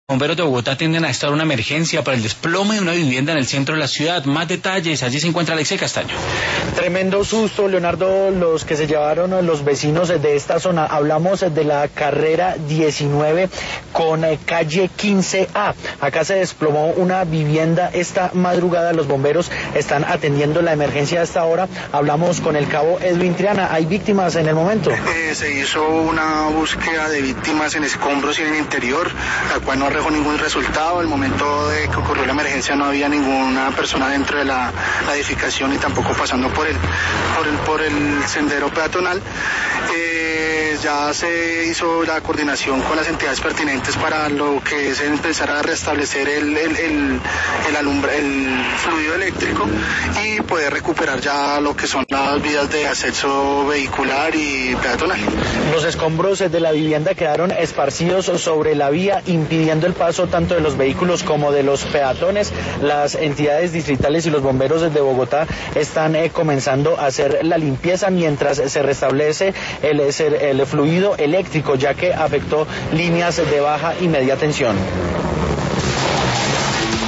Bomberos de Bogotá atienden a esta hora una emergencia para el desplome de una vivienda en el centro de la ciudad. Más detalles, allí se encuentra Alexei Castaño. Tremendo susto, Leonardo, los que se llevaron los vecinos de esta zona. Hablamos de la carrera 19 con calle 15A. Acá se desplomó una vivienda esta madrugada. Los bomberos están atendiendo la emergencia a esta hora. Hablamos con el cabo Edwin Triana. ¿Hay víctimas en el momento? Se hizo una búsqueda de víctimas en escombros y en el interior, la cual no arrojó ningún resultado. Al momento de que ocurrió la emergencia no había ninguna persona dentro de la edificación y tampoco pasando por el sendero peatonal. Ya se hizo la coordinación con las entidades pertinentes para lo que es empezar a restablecer el fluido eléctrico y poder recuperar ya lo que son las vías de acceso vehicular y peatonal. Los escombros de la vivienda quedaron esparcidos sobre la vía, impidiendo el paso tanto de los vehículos como de los peatones. Las entidades distritales y los bomberos de Bogotá están comenzando a hacer la limpieza mientras se restablece el fluido eléctrico, ya que afectó líneas de baja y media tensión.